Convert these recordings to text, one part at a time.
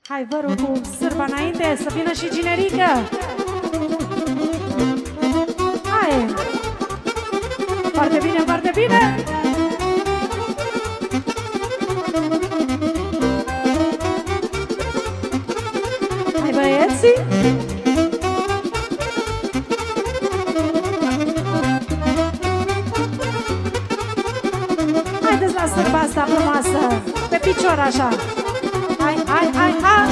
Hai, vă rog, cu sârba înainte, să vină și generică. Hai! Foarte bine, foarte bine! Hai, băieții! Haideți la sârba asta frumoasă, pe picior așa. Hai, hai, hai, hai!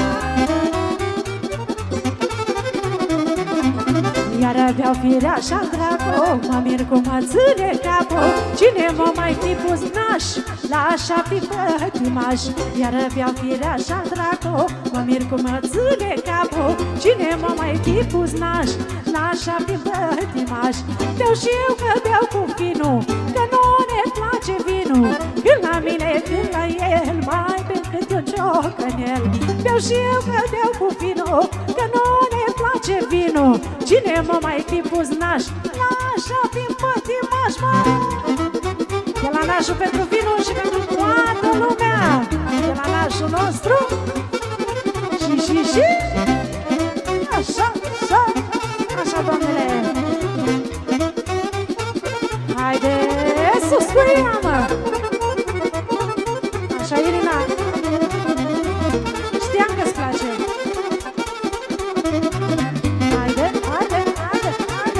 Iar aveau firea așa drago, mă mir cum mă ține capul. Cine mă mai fi pus naș, la așa fi pătimaș. Iar aveau firea așa drago, mă mir cum mă ține capul. Cine mă mai fi pus naș, la așa fi pătimaș. Beau și eu că beau cu finul, că nu ne place vinul. Când la mine, când la el, mai pe cât un ciocănel. Beau și eu că beau cu finul, că nu ne place vinul. Cine mă mai fi pus naș, la așa fi pătimaș, mă. De la nașul pentru vinul și pentru toată lumea. De la nașul nostru. Și așa, așa, așa, doamnele. Haide, sus cu ea, mă. Așa, Irina. Știam că-ți place. Haide, haide, haide, haide.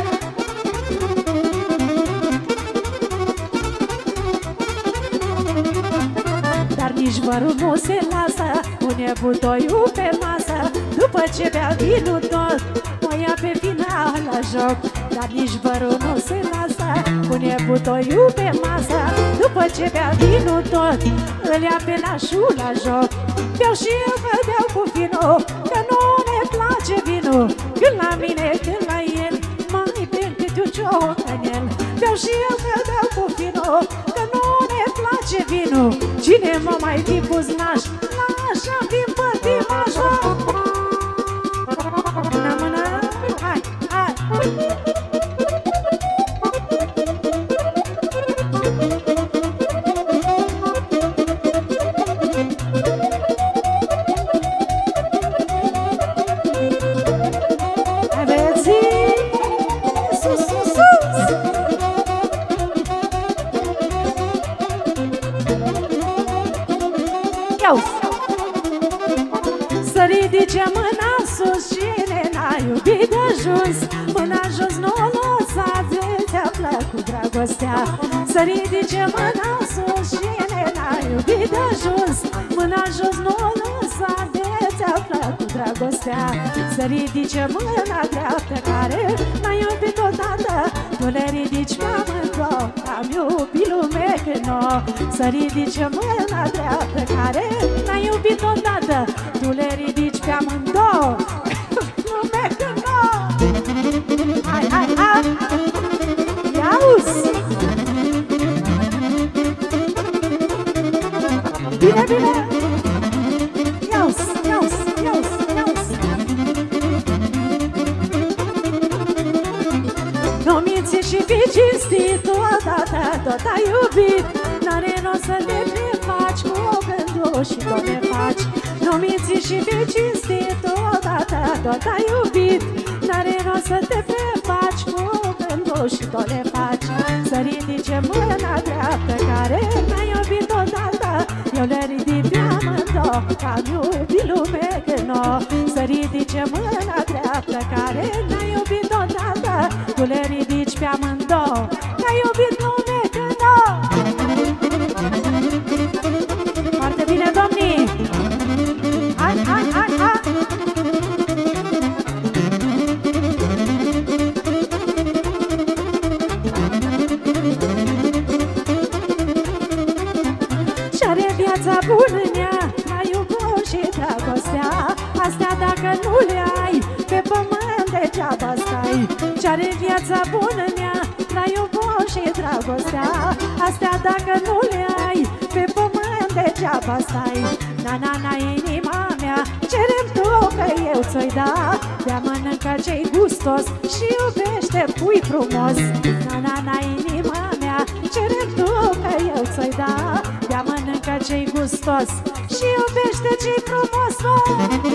Dar nici vărul nu se lasă, pune butoiul pe masă. După ce bea vinul tot, o ia pe final la joc. Dar nici vărul nu se lasă, pune butoiul pe masă. După ce bea vinul tot, îl ia pe nașul la joc. Beau și eu că beau cu vinul, că nu ne place vinul. Când la mine, când la el, mai bine câte un ciocănel. Beau și eu că beau cu vinul, că nu ne place vinul. Cine mă mai fi pus naș, la așa fi pătimaș. Mână, mână, hai, hai. Hai, băieții, sus, sus, sus. Iau! Să ridice mâna sus, cine n-a iubit de ajuns. Mâna jos nu o lăsa, ți-a plăcut dragostea. Să ridice mâna sus, cine n-a iubit de ajuns. Mâna jos nu o lăsa, ți-a plăcut dragostea. Să ridice mâna dreaptă care n-a iubit odată. Tu le ridici pe amândouă, am iubit lume când o. Să ridice mâna dreaptă care n-a iubit odată. Tu le ridici pe amândouă, lume când o. Hai, hai, hai! Ia-uzi! Bine, bine! Ia-uzi, ia-uzi, ia-uzi, ia-uzi! Nu minți și fii cinstit, odată tot ai iubit. N-are rost să te prefaci cu gândul și tot le faci. Nu minți și fii cinstit, odată tot ai iubit. N-are rost să te prefaci cu gândul și tot le faci. Să ridice mâna dreaptă care n-ai iubit odată. Eu le ridic pe amândouă, că-am iubit lume când o. Să ridice mâna dreaptă care n-ai iubit odată. Tu le ridici pe amândouă, că-ai iubit lume când o. Foarte bine, domnii! Hai, hai, hai, hai! Și-are viața bună în ea, mai iubă și dragostea. Astea dacă nu le ai, pe pământ degeaba stai. Și-are viața bună în ea, mai iubă și dragostea. Astea dacă nu le ai, pe pământ degeaba stai. Na-na-na, inima mea, cerem tu că eu ți-o-i da. Dea mănâncă ce-i gustos și iubește pui frumos. Na-na-na, inima mea, cerem tu că eu ți-o-i da. Dea mănâncă ce-i gustos și iubește ce-i frumos.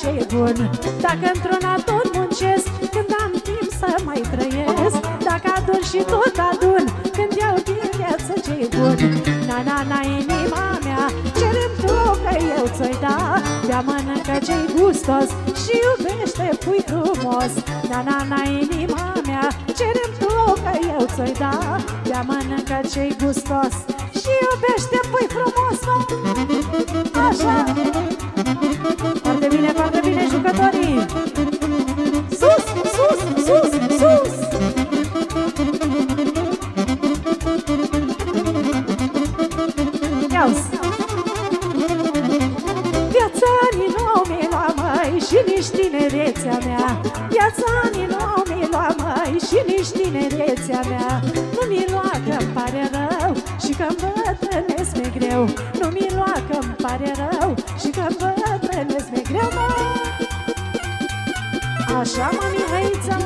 ce-i bun. Dacă într-una tot muncesc, când am timp să mai trăiesc. Dacă adun și tot adun, când iau din viață ce-i bun. Na-na-na, inima mea, ce-mi tu că eu ți-o-i da. Bea, mănâncă ce-i gustos și iubește, pui frumos. Na-na-na, inima mea, ce-mi tu că eu ți-o-i da. Bea, mănâncă ce-i gustos și iubește, pui frumos. Așa. Foarte bine, jucătorii. Sus, sus, sus, sus. Viața ni nu mi lua, măi, și nici tinerețea mea. Viața ni nu mi lua, măi, și nici tinerețea mea. Nu mi lua că-mi pare rău și că-mi bătrânesc mi-e greu. Nu mi lua că-mi pare rău și că-mi bătrânesc mi-e greu, măi. Așa, mă, Mihăița.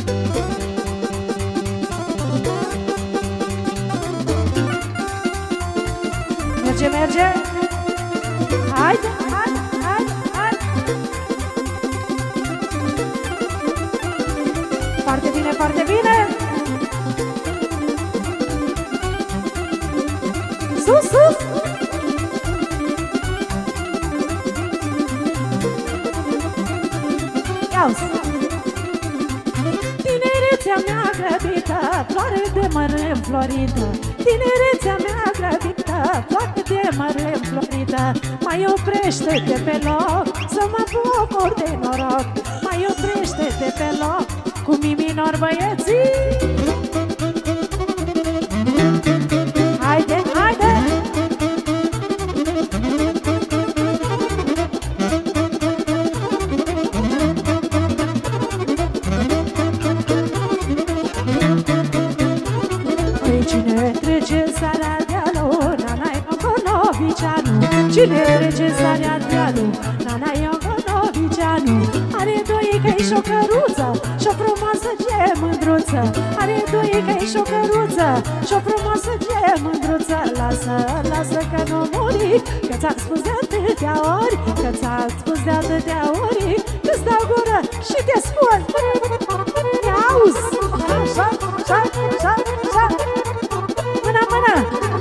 Merge, merge. Haide, haide, haide, haide. Foarte bine, foarte bine. Sus, sus. Ia-uzi. Tinerețea mea grăbită, floare de măr înflorită. Tinerețea mea grăbită, floare de măr înflorită. Mai oprește-te pe loc, să mă bucur de noroc. Mai oprește-te pe loc, cu mi minor, băieții. Haide, haide. Cine trece sarea de-alu, Nana Ioconovicianu. Cine trece sarea de-alu, Nana Ioconovicianu. Are doi căi și o căruță și-o frumoasă gemândruță. Are doi căi și o căruță și-o frumoasă gemândruță. Lasă, lasă că nu muri, că ți-am spus de atâtea ori, că ți-am spus de atâtea ori, că-ți dau gură și te spun. Auzi, așa, așa, așa, așa. Mână, mână!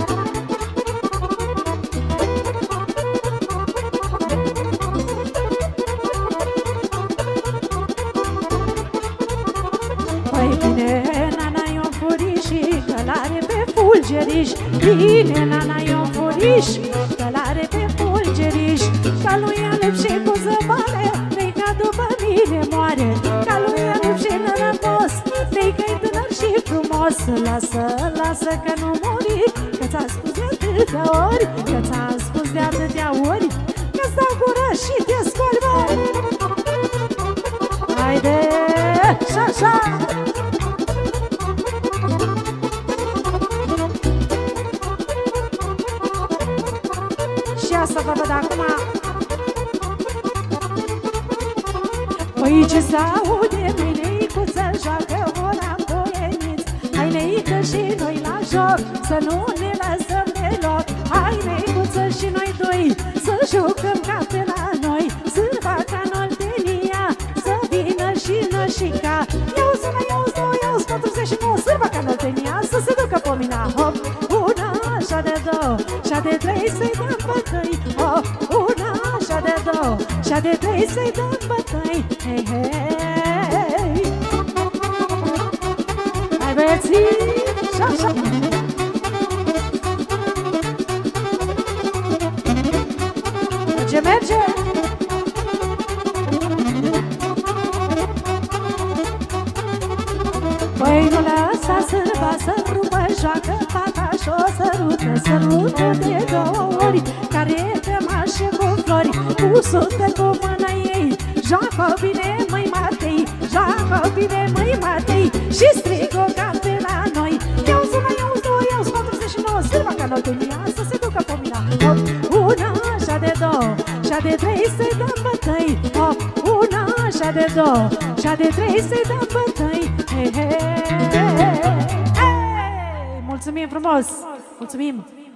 Păi bine, Nana i-o furiși, călare pe fulgeriș. Bine, Nana i-o furiși, călare pe fulgeriș. Ca lui alep și cu zăbare, vei ca după mine moare. Ca lui alep și nănătos, vei că-i tânăr și frumos. Lasă, lasă că nu muri, că ți-am spus de atâtea ori, că ți-am spus de atâtea ori, că-ți dau gură și te scoli, bă! Haide, și-așa! Și asta vă văd acum. Păi ce s-aude, măi, neicuță, joacă ora boieniți. Hai, neică, și noi la joc, să nu ne lăsăm deloc. Hai, neicuță, și noi doi, să jucăm ca pe la noi. Sârba ca în Oltenia, să vină și nășica. Iauzi una, iauzi două, iauzi 49, sârba ca în Oltenia, să se ducă pomina. Hop, una, așa de două, așa de trei, să-i dăm bătăi. Hop, una, așa de două, așa de trei, să-i dăm bătăi. Hei, hei. Hai, băieții, și-așa. Merge, merge. Păi nu lăsa sârba să rupă, joacă fata și-o sărută. Sărută de două ori, care te mașe cu flori. Cu sute cu mâna ei, joacă bine, măi Matei, joacă bine, măi Matei. Și strigă ca pe la noi. Iauzi una, iauzi două, iauzi 49, sârba ca în Oltenia, să se ducă pomina. Hop, una, așa de două, așa de trei, să-i dăm bătăi. Hop, una, așa de două, așa de trei, să-i dăm bătăi. Hei, hei, hei. Mulțumim frumos! Mulțumim!